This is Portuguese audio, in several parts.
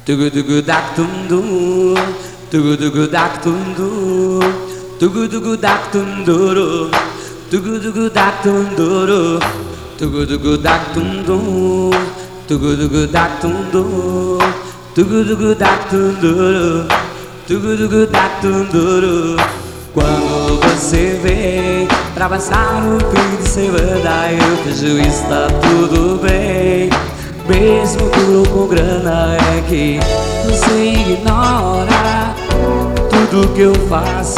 Tugu tugu dak tundu, tugu tugu dak tundu, tugu tugu dak tunduru, tugu tugu dak tunduru, tugu tugu dak tundu, tugu tugu dak tundu, tugu tugu dak tunduru, tugu tugu dak tunduru. Quando você vem pra passar o fim de semana, eu vejo está tudo bem. Mesmo duro com grana, é que você ignora tudo que eu faço,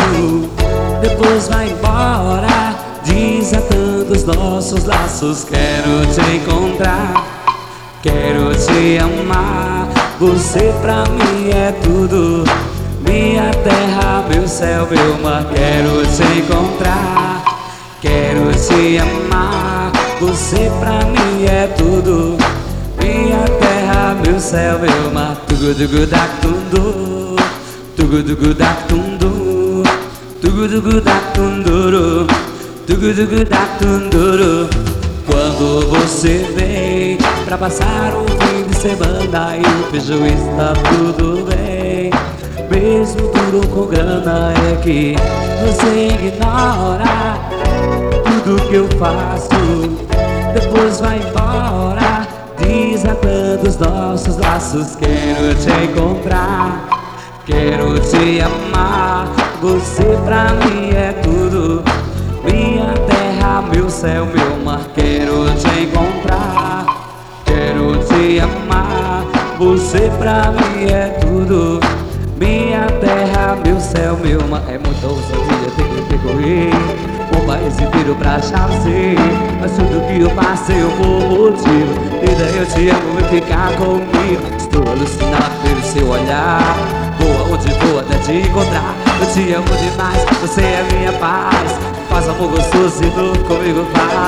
depois vai embora, desatando os nossos laços. Quero te encontrar, quero te amar, você pra mim é tudo, minha terra, meu céu, meu mar. Quero te encontrar, quero te amar, você pra mim é tudo, minha terra, meu céu, meu mar. Tugu tugu dak tundu, tugu tugu dak tundu, tugu tugu dak tunduru, tugu tugu dak tunduru. Quando você vem pra passar um fim de semana, eu vejo está tudo bem. Mesmo duro com grana, é que você ignora tudo que eu faço, depois vai embora, desatando os nossos laços. Quero te encontrar, quero te amar, você pra mim é tudo, minha terra, meu céu, meu mar. Quero te encontrar, quero te amar, você pra mim é tudo, minha terra, meu céu, meu mar. É muita ousadia ter que percorrer o país inteiro pra achar você, mas tudo que eu passei eu vou motivo. E daí eu te amo, vem ficar comigo. Estou alucinado pelo seu olhar, vou aonde vou até te encontrar. Eu te amo demais, você é minha paz. Faz amor gostoso e novo comigo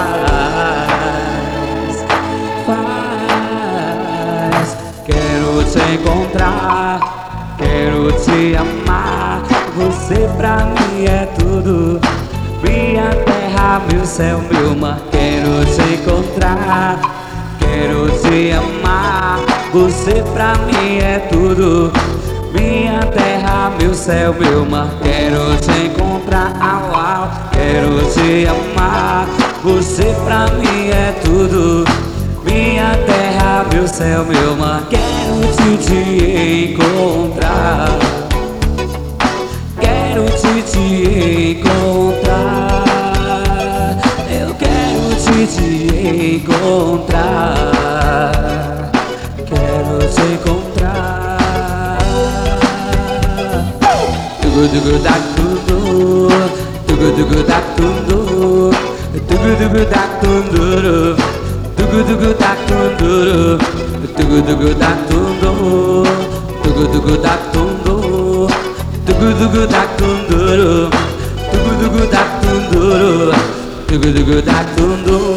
faz. Quero te encontrar, quero te amar, você pra mim é tudo, minha terra, meu céu, meu mar. Quero te encontrar, quero te amar, você pra mim é tudo, minha terra, meu céu, meu mar. Quero te encontrar, au, au. Quero te amar, você pra mim é tudo, minha terra, meu céu, meu mar. Quero te encontrar, quero te encontrar, eu quero te encontrar, quero te encontrar. Tugu tugu dak tundu, tugu tugu dak tundu, tugu tugu dak tunduru, tugu tugu dak tunduru, tugu tugu dak tundu, tugu tugu dak tundu, tugu tugu dak tunduru, tugu tugu dak tunduru, tugu tugu dak tundu.